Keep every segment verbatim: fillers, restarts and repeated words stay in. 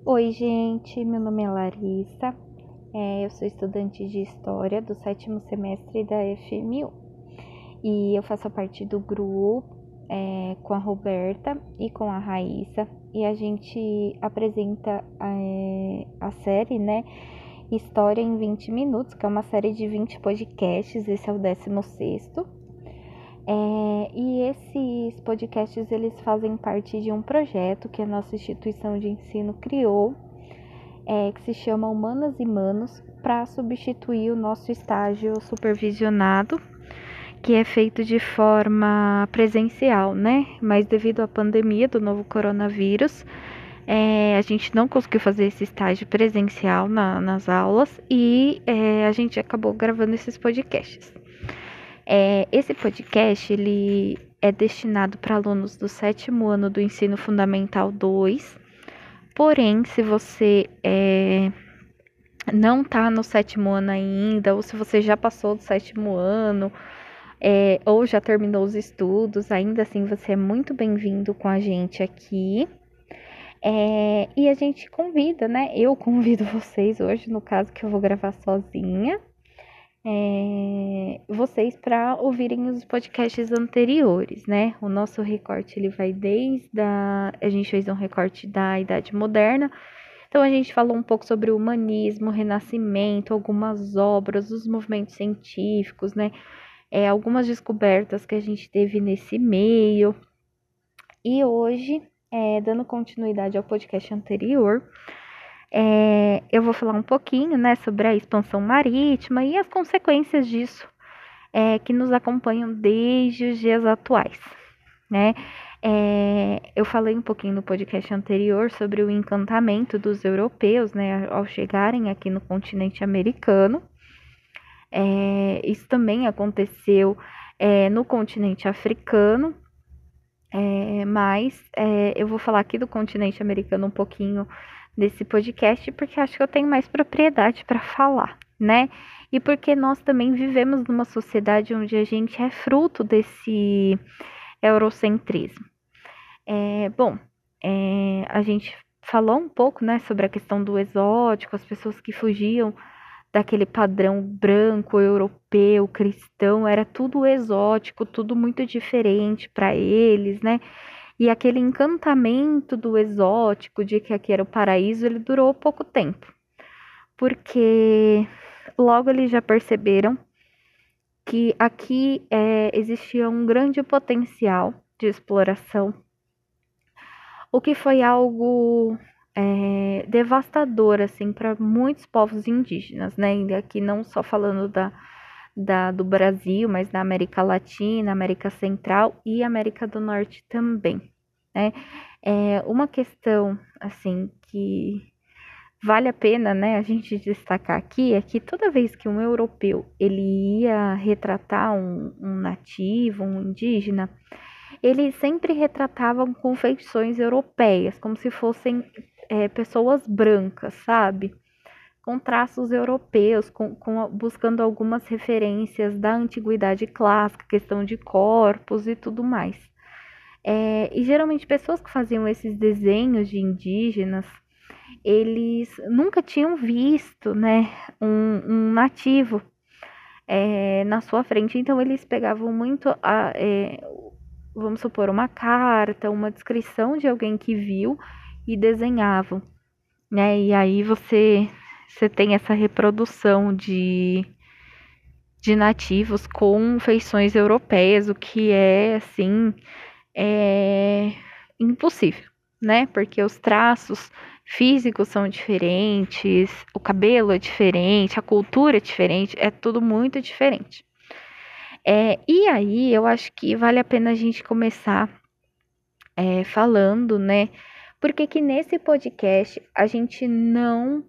Oi, gente, meu nome é Larissa, é, eu sou estudante de História do sétimo semestre da F M U e eu faço parte do grupo é, com a Roberta e com a Raíssa e a gente apresenta é, a série, né, História em vinte minutos, que é uma série de vinte podcasts, esse é o décimo sexto. É, e esses podcasts eles fazem parte de um projeto que a nossa instituição de ensino criou, é, que se chama Humanas e Manos, para substituir o nosso estágio supervisionado, que é feito de forma presencial, né? Mas devido à pandemia do novo coronavírus, é, a gente não conseguiu fazer esse estágio presencial na, nas aulas e é, a gente acabou gravando esses podcasts. É, esse podcast ele é destinado para alunos do sétimo ano do Ensino Fundamental dois. Porém, se você é, não está no sétimo ano ainda, ou se você já passou do sétimo ano, é, ou já terminou os estudos, ainda assim você é muito bem-vindo com a gente aqui. É, e a gente convida, né? Eu convido vocês hoje, no caso que eu vou gravar sozinha, é, vocês para ouvirem os podcasts anteriores, né? O nosso recorte ele vai desde a, a gente fez um recorte da Idade Moderna. Então a gente falou um pouco sobre o humanismo, o renascimento, algumas obras, os movimentos científicos, né? É, algumas descobertas que a gente teve nesse meio. E hoje, é, dando continuidade ao podcast anterior, é, eu vou falar um pouquinho, né, sobre a expansão marítima e as consequências disso, é, que nos acompanham desde os dias atuais, né? É, eu falei um pouquinho no podcast anterior sobre o encantamento dos europeus, né, ao chegarem aqui no continente americano. É, isso também aconteceu é, no continente africano, é, mas é, eu vou falar aqui do continente americano um pouquinho nesse podcast, porque acho que eu tenho mais propriedade para falar, né? E porque nós também vivemos numa sociedade onde a gente é fruto desse eurocentrismo. É, bom, é, a gente falou um pouco, né, sobre a questão do exótico, as pessoas que fugiam daquele padrão branco, europeu, cristão, era tudo exótico, tudo muito diferente para eles, né? E aquele encantamento do exótico, de que aqui era o paraíso, ele durou pouco tempo, porque logo eles já perceberam que aqui é, existia um grande potencial de exploração, o que foi algo é, devastador assim para muitos povos indígenas, né? E aqui não só falando da, da, do Brasil, mas da América Latina, América Central e América do Norte também, né? É uma questão assim que vale a pena, né, a gente destacar aqui é que toda vez que um europeu ele ia retratar um, um nativo, um indígena, eles sempre retratavam com feições europeias, como se fossem é, pessoas brancas, sabe? Com traços europeus, com, com, buscando algumas referências da antiguidade clássica, questão de corpos e tudo mais. É, e geralmente pessoas que faziam esses desenhos de indígenas, eles nunca tinham visto, né, um, um nativo é, na sua frente, então eles pegavam muito a, é, vamos supor, uma carta, uma descrição de alguém que viu e desenhavam, né? E aí você, você tem essa reprodução de, de nativos com feições europeias, o que é, assim, é impossível, né? Porque os traços físicos são diferentes, o cabelo é diferente, a cultura é diferente, é tudo muito diferente. É, e aí eu acho que vale a pena a gente começar é, falando, né? Porque que nesse podcast a gente não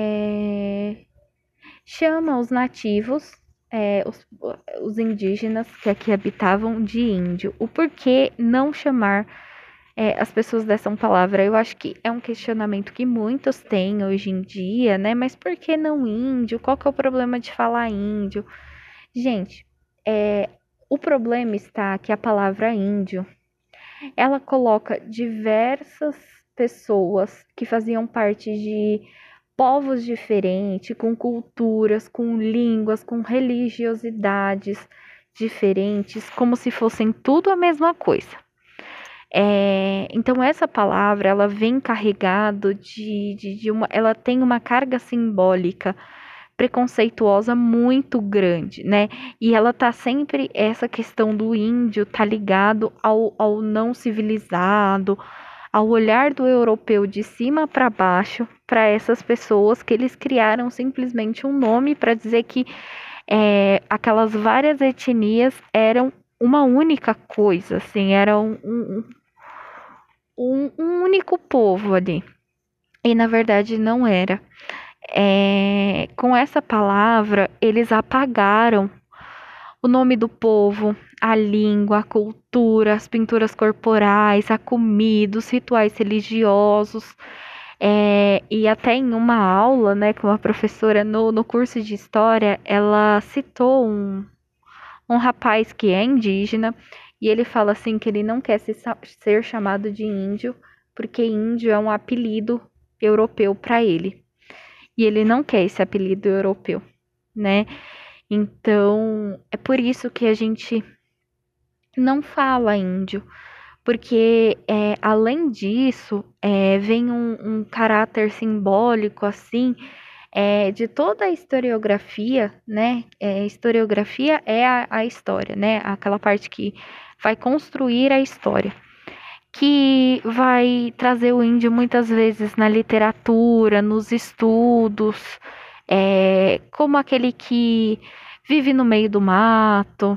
é, chama os nativos, é, os, os indígenas que aqui habitavam de índio. O porquê não chamar é, as pessoas dessa palavra? Eu acho que é um questionamento que muitos têm hoje em dia, né? Mas por que não índio? Qual que é o problema de falar índio? Gente, é, o problema está que a palavra índio ela coloca diversas pessoas que faziam parte de povos diferentes, com culturas, com línguas, com religiosidades diferentes, como se fossem tudo a mesma coisa. É, então essa palavra ela vem carregado de, de, de uma, ela tem uma carga simbólica preconceituosa muito grande, né? E ela tá sempre, essa questão do índio tá ligado ao, ao não civilizado, ao olhar do europeu de cima para baixo, para essas pessoas que eles criaram simplesmente um nome para dizer que é, aquelas várias etnias eram uma única coisa, assim, era um, um, um, um único povo ali. E na verdade não era. É, com essa palavra, eles apagaram o nome do povo, a língua, a cultura, as pinturas corporais, a comida, os rituais religiosos. É, e até em uma aula, né, com uma professora no, no curso de história, ela citou um, um rapaz que é indígena e ele fala assim que ele não quer ser, ser chamado de índio porque índio é um apelido europeu para ele. E ele não quer esse apelido europeu, né? Então, é por isso que a gente não fala índio, porque é, além disso, é, vem um, um caráter simbólico, assim, é, de toda a historiografia, né? É, historiografia é a, a história, né? Aquela parte que vai construir a história, que vai trazer o índio muitas vezes na literatura, nos estudos, é, como aquele que vive no meio do mato,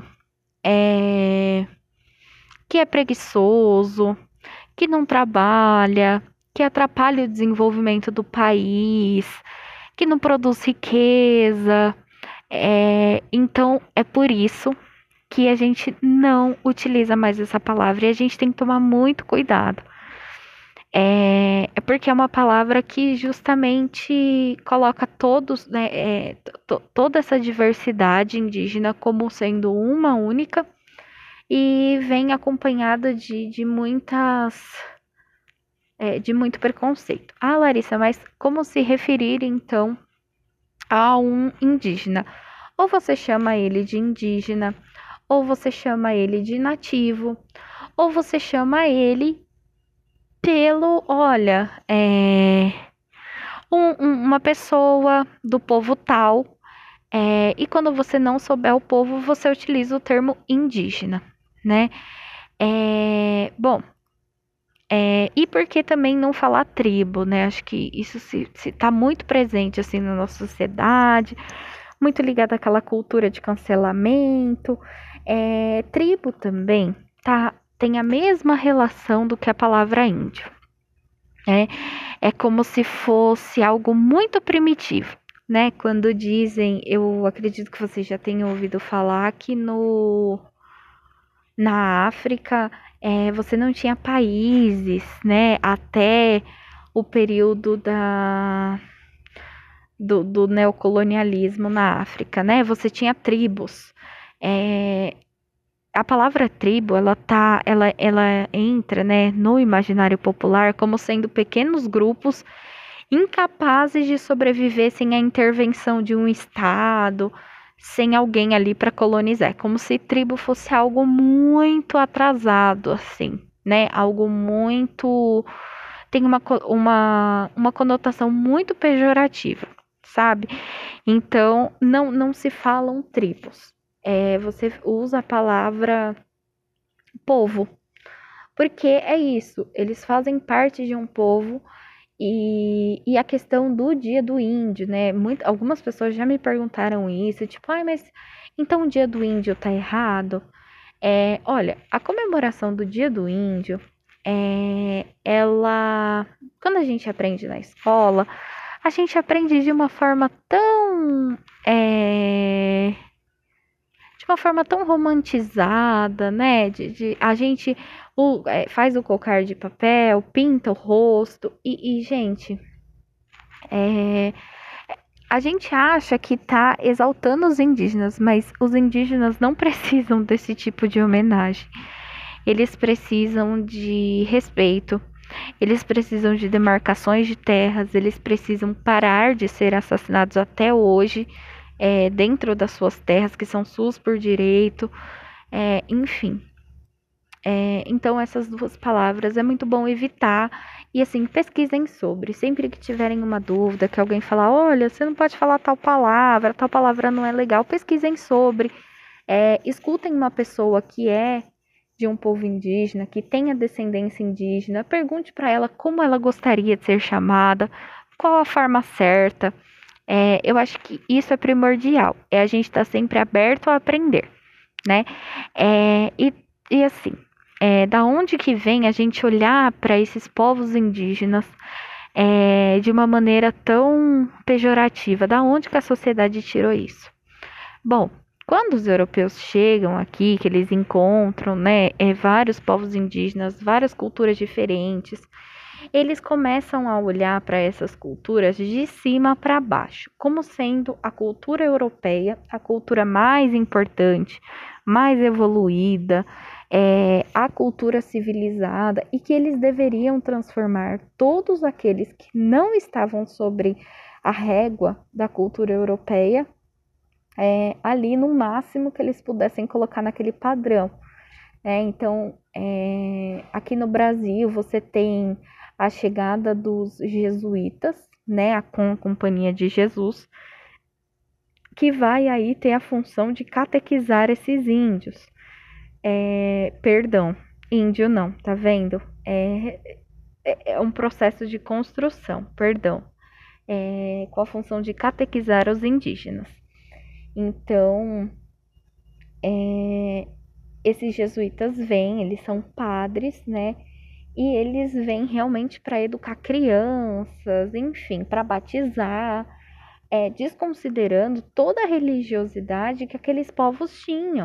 é, que é preguiçoso, que não trabalha, que atrapalha o desenvolvimento do país, que não produz riqueza. É, então, é por isso que a gente não utiliza mais essa palavra e a gente tem que tomar muito cuidado. É, é porque é uma palavra que justamente coloca todos, né, é, toda essa diversidade indígena como sendo uma única e vem acompanhada de, de muitas é, de muito preconceito. Ah, Larissa, mas como se referir então a um indígena? Ou você chama ele de indígena, ou você chama ele de nativo, ou você chama ele pelo, olha, é, um, um, uma pessoa do povo tal, é, e quando você não souber o povo, você utiliza o termo indígena, né? É, bom, é, e por que também não falar tribo, né? Acho que isso se, se tá muito presente assim na nossa sociedade, muito ligado àquela cultura de cancelamento. É, tribo também tá, tem a mesma relação do que a palavra índio. É, é como se fosse algo muito primitivo, né? Quando dizem, eu acredito que vocês já tenham ouvido falar que no, na África é, você não tinha países, né? Até o período da do, do neocolonialismo na África, né? Você tinha tribos. É, a palavra tribo, ela tá, ela, ela entra, né, no imaginário popular como sendo pequenos grupos incapazes de sobreviver sem a intervenção de um estado, sem alguém ali para colonizar. É como se tribo fosse algo muito atrasado, assim, né? Algo muito tem uma, uma, uma conotação muito pejorativa, sabe? Então, não, não se falam tribos. É, você usa a palavra povo, porque é isso, eles fazem parte de um povo e, e a questão do dia do índio, né? Muito, algumas pessoas já me perguntaram isso, tipo, ai, mas então o dia do índio tá errado? É, olha, a comemoração do dia do índio, é, ela, quando a gente aprende na escola, a gente aprende de uma forma tão, é, de uma forma tão romantizada, né? De, de a gente o, é, faz o cocar de papel, pinta o rosto e, e gente, é, a gente acha que tá exaltando os indígenas, mas os indígenas não precisam desse tipo de homenagem. Eles precisam de respeito, eles precisam de demarcações de terras, eles precisam parar de ser assassinados até hoje, é, dentro das suas terras, que são suas por direito, é, enfim. É, então, essas duas palavras é muito bom evitar. E assim, pesquisem sobre. Sempre que tiverem uma dúvida, que alguém falar, olha, você não pode falar tal palavra, tal palavra não é legal, pesquisem sobre. É, escutem uma pessoa que é de um povo indígena, que tenha descendência indígena, pergunte para ela como ela gostaria de ser chamada, qual a forma certa. É, eu acho que isso é primordial. É a gente estar sempre aberto a aprender, né? É, e, e assim, é, da onde que vem a gente olhar para esses povos indígenas é, de uma maneira tão pejorativa? Da onde que a sociedade tirou isso? Bom, quando os europeus chegam aqui, que eles encontram, né, é, vários povos indígenas, várias culturas diferentes, eles começam a olhar para essas culturas de cima para baixo, como sendo a cultura europeia a cultura mais importante, mais evoluída, é, a cultura civilizada, e que eles deveriam transformar todos aqueles que não estavam sobre a régua da cultura europeia é, ali no máximo que eles pudessem colocar naquele padrão. É, então, é, aqui no Brasil, você tem a chegada dos jesuítas, né, com a Companhia de Jesus, que vai aí ter a função de catequizar esses índios. É, perdão, índio não, tá vendo? É, é um processo de construção, perdão, é, com a função de catequizar os indígenas. Então, é, esses jesuítas vêm, eles são padres, né? E eles vêm realmente para educar crianças, enfim, para batizar, é, desconsiderando toda a religiosidade que aqueles povos tinham.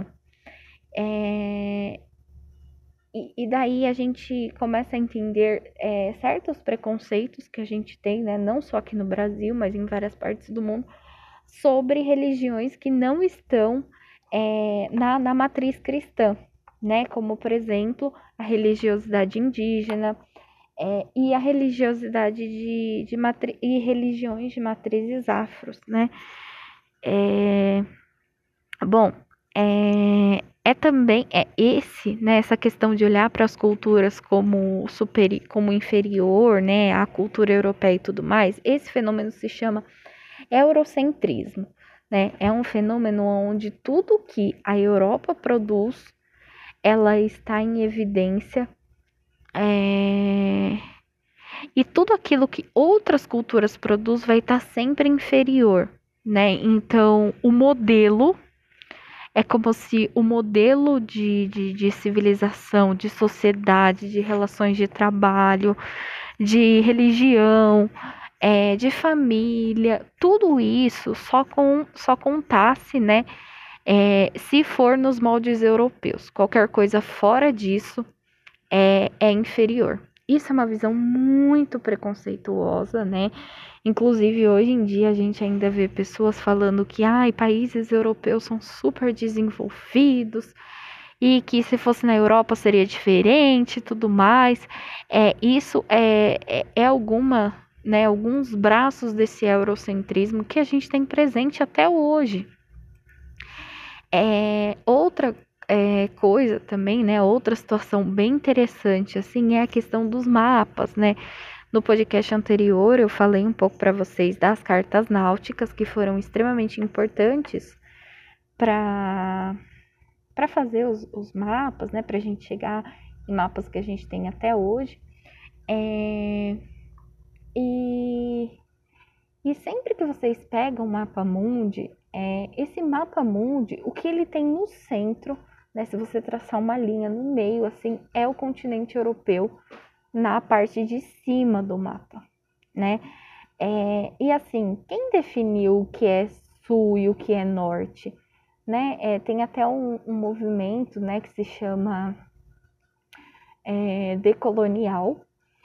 É, e, e, daí a gente começa a entender é, certos preconceitos que a gente tem, né, não só aqui no Brasil, mas em várias partes do mundo, sobre religiões que não estão é, na, na matriz cristã, né? Como, por exemplo, a religiosidade indígena é, e a religiosidade de, de matri e religiões de matrizes afros, né? É, bom, é, é também é esse, né? Essa questão de olhar para as culturas como superi como inferior, né? A cultura europeia e tudo mais. Esse fenômeno se chama eurocentrismo, né? É um fenômeno onde tudo que a Europa produz, ela está em evidência, é... e tudo aquilo que outras culturas produzem vai estar sempre inferior, né? Então, o modelo é como se o modelo de, de, de civilização, de sociedade, de relações de trabalho, de religião, é, de família, tudo isso só, com, só contasse, né, é, se for nos moldes europeus. Qualquer coisa fora disso é, é inferior. Isso é uma visão muito preconceituosa, né? Inclusive, hoje em dia, a gente ainda vê pessoas falando que ai, países europeus são super desenvolvidos e que se fosse na Europa seria diferente e tudo mais. É, isso é, é, é alguma, né, alguns braços desse eurocentrismo que a gente tem presente até hoje. É, outra é, coisa também, né, outra situação bem interessante, assim, é a questão dos mapas, né? No podcast anterior eu falei um pouco para vocês das cartas náuticas que foram extremamente importantes para para fazer os, os mapas, né, para a gente chegar em mapas que a gente tem até hoje. É, e, e sempre que vocês pegam o mapa mundi, é, esse mapa mundi, o que ele tem no centro, né, se você traçar uma linha no meio, assim, é o continente europeu na parte de cima do mapa, né? É, e assim, quem definiu o que é sul e o que é norte? Né? É, tem até um, um movimento, né, que se chama é, decolonial,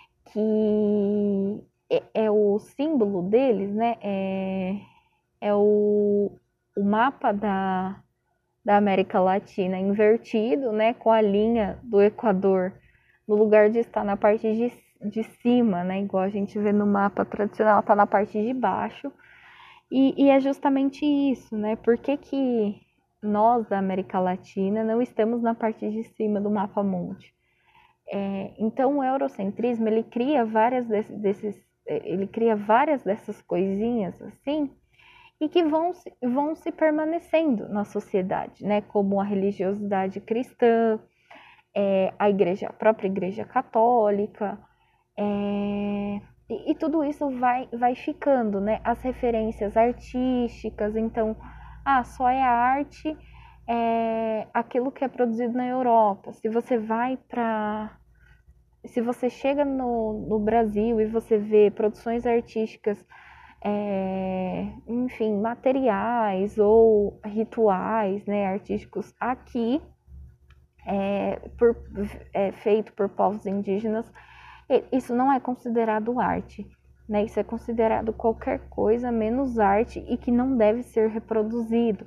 que é, é o símbolo deles, né? É, é o, o mapa da, da América Latina invertido, né, com a linha do Equador, no lugar de estar na parte de, de cima, né? Igual a gente vê no mapa tradicional, está na parte de baixo. E, e é justamente isso, né? Por que, que nós da América Latina não estamos na parte de cima do mapa mundi? É, então o eurocentrismo ele cria várias desses, desses, ele cria várias dessas coisinhas assim e que vão, vão se permanecendo na sociedade, né? Como a religiosidade cristã, é, a igreja, a própria igreja católica, é, e, e tudo isso vai, vai ficando, né? As referências artísticas, então, ah, só é arte é, aquilo que é produzido na Europa. Se você vai para se você chega no, no Brasil e você vê produções artísticas, é, enfim, materiais ou rituais, né, artísticos aqui, é, por, é, feito por povos indígenas, isso não é considerado arte, né? Isso é considerado qualquer coisa menos arte e que não deve ser reproduzido.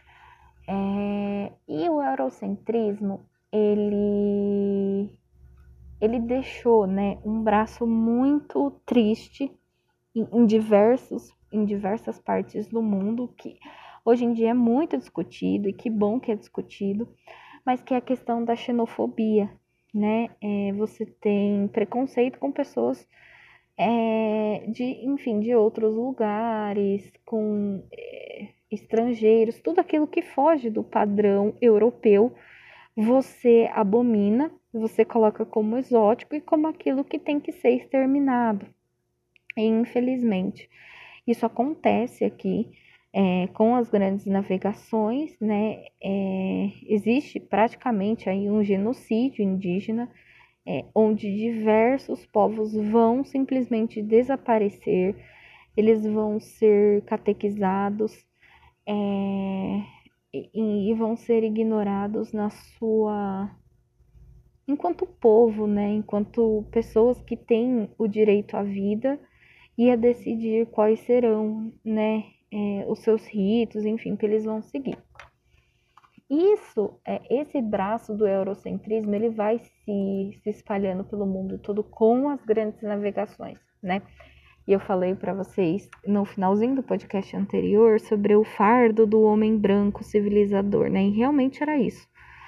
É, e o eurocentrismo, ele ele deixou, né, um braço muito triste em, em, diversos, em diversas partes do mundo, que hoje em dia é muito discutido, e que bom que é discutido, mas que é a questão da xenofobia, né? É, você tem preconceito com pessoas é, de, enfim, de outros lugares, com é, estrangeiros, tudo aquilo que foge do padrão europeu, você abomina, você coloca como exótico e como aquilo que tem que ser exterminado. E, infelizmente, isso acontece aqui é, com as grandes navegações, né? É, existe praticamente aí um genocídio indígena, é, onde diversos povos vão simplesmente desaparecer, eles vão ser catequizados, é, e, e vão ser ignorados na sua enquanto povo, né, enquanto pessoas que têm o direito à vida e a decidir quais serão, né, é, os seus ritos, enfim, que eles vão seguir. Isso, é, esse braço do eurocentrismo, ele vai se, se espalhando pelo mundo todo com as grandes navegações, né? E eu falei para vocês no finalzinho do podcast anterior sobre o fardo do homem branco civilizador, né? E realmente era isso.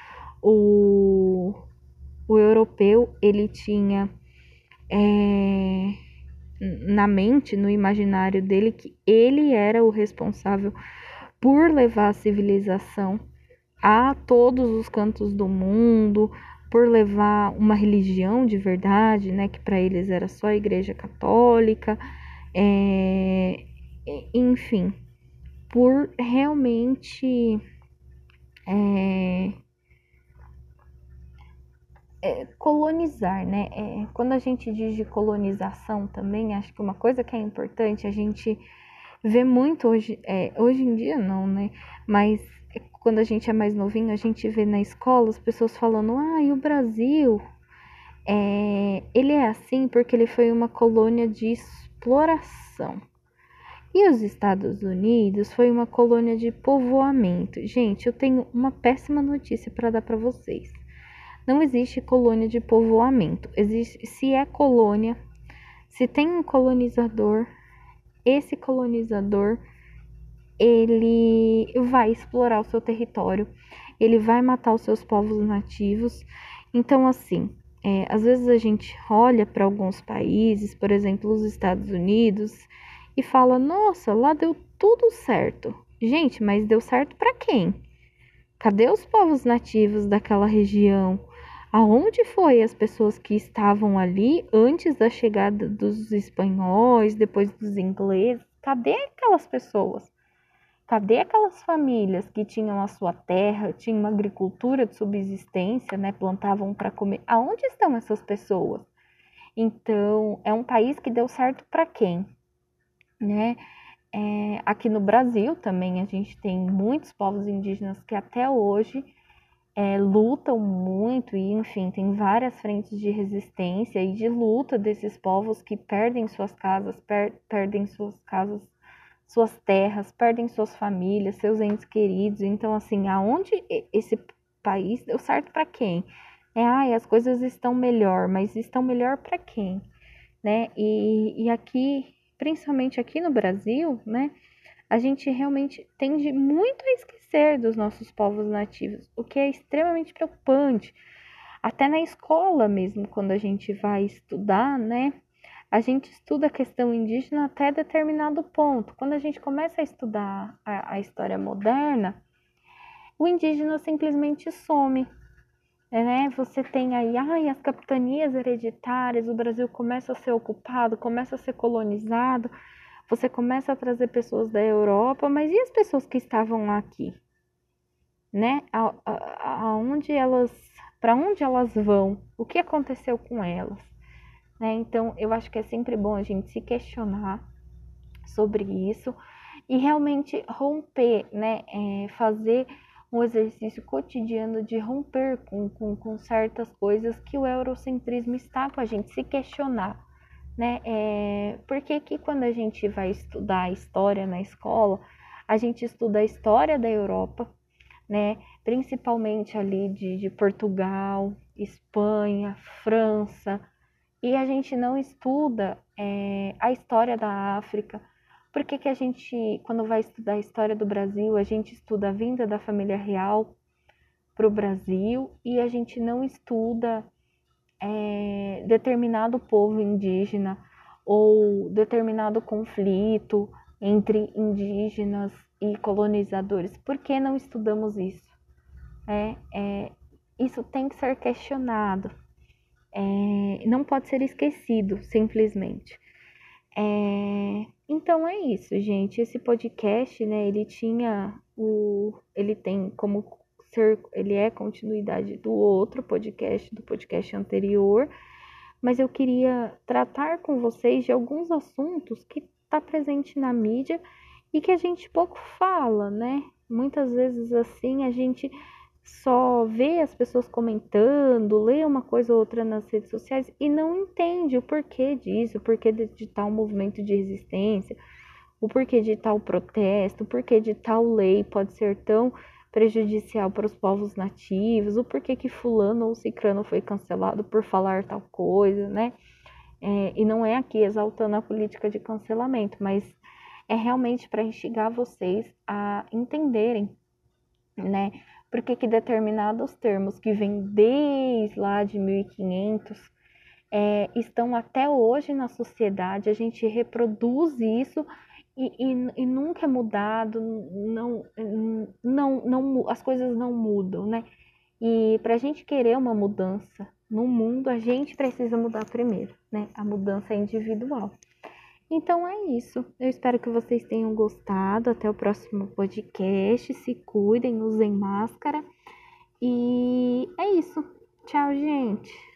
O, o europeu, ele tinha é, na mente, no imaginário dele, que ele era o responsável por levar a civilização a todos os cantos do mundo, por levar uma religião de verdade, né, que para eles era só a Igreja Católica, é, enfim, por realmente é, é, colonizar, né? É, quando a gente diz de colonização também, acho que uma coisa que é importante, a gente vê muito hoje, é, hoje em dia não, né? Mas quando a gente é mais novinho, a gente vê na escola as pessoas falando, ah, e o Brasil, é, ele é assim porque ele foi uma colônia de exploração. E os Estados Unidos foi uma colônia de povoamento. Gente, eu tenho uma péssima notícia para dar para vocês. Não existe colônia de povoamento. Existe, se é colônia, se tem um colonizador, esse colonizador ele vai explorar o seu território, ele vai matar os seus povos nativos. Então, assim, é, às vezes a gente olha para alguns países, por exemplo, os Estados Unidos, e fala: nossa, lá deu tudo certo. Gente, mas deu certo para quem? Cadê os povos nativos daquela região? Aonde foi as pessoas que estavam ali antes da chegada dos espanhóis, depois dos ingleses? Cadê aquelas pessoas? Cadê aquelas famílias que tinham a sua terra, tinham uma agricultura de subsistência, né? Plantavam para comer? Aonde estão essas pessoas? Então, é um país que deu certo para quem, né? É, aqui no Brasil também a gente tem muitos povos indígenas que até hoje é, lutam muito e, enfim, tem várias frentes de resistência e de luta desses povos que perdem suas casas, per perdem suas casas, suas terras, perdem suas famílias, seus entes queridos. Então, assim, aonde esse país deu certo para quem? É, ai, as coisas estão melhor, mas estão melhor para quem? né? E, e aqui, principalmente aqui no Brasil, né? A gente realmente tende muito a esquecer dos nossos povos nativos, o que é extremamente preocupante. Até na escola mesmo, quando a gente vai estudar, né? A gente estuda a questão indígena até determinado ponto. Quando a gente começa a estudar a, a história moderna, o indígena simplesmente some, né? Você tem aí, ai, as capitanias hereditárias, o Brasil começa a ser ocupado, começa a ser colonizado, você começa a trazer pessoas da Europa, mas e as pessoas que estavam lá aqui, né? A, a, aonde elas, para onde elas vão? O que aconteceu com elas? Né? Então, eu acho que é sempre bom a gente se questionar sobre isso e realmente romper, né? É, fazer um exercício cotidiano de romper com, com, com certas coisas que o eurocentrismo está com a gente, se questionar, né? É, por que que quando a gente vai estudar a história na escola, a gente estuda a história da Europa, né? Principalmente ali de, de Portugal, Espanha, França, e a gente não estuda é, a história da África. Por que que a gente, quando vai estudar a história do Brasil, a gente estuda a vinda da família real para o Brasil e a gente não estuda é, determinado povo indígena ou determinado conflito entre indígenas e colonizadores? Por que não estudamos isso? É, é, isso tem que ser questionado. É, não pode ser esquecido, simplesmente. É, então é isso, gente. Esse podcast, né, ele tinha o, ele tem como ser, ele é continuidade do outro podcast, do podcast anterior, mas eu queria tratar com vocês de alguns assuntos que está presente na mídia e que a gente pouco fala, né? Muitas vezes assim a gente só vê as pessoas comentando, lê uma coisa ou outra nas redes sociais e não entende o porquê disso, o porquê de tal movimento de resistência, o porquê de tal protesto, o porquê de tal lei pode ser tão prejudicial para os povos nativos, o porquê que fulano ou cicrano foi cancelado por falar tal coisa, né? É, e não é aqui exaltando a política de cancelamento, mas é realmente para instigar vocês a entenderem, né? Porque que determinados termos que vêm desde lá de mil e quinhentos é, estão até hoje na sociedade, a gente reproduz isso e, e, e nunca é mudado, não, não, não, as coisas não mudam, né? E para a gente querer uma mudança no mundo, a gente precisa mudar primeiro, né? A mudança é individual. Então é isso. Eu espero que vocês tenham gostado. Até o próximo podcast. Se cuidem, usem máscara. E é isso. Tchau, gente.